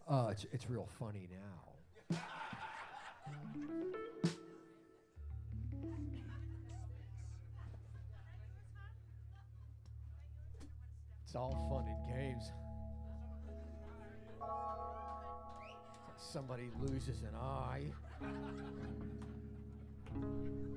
It's real funny now. It's all fun and games. Somebody loses an eye.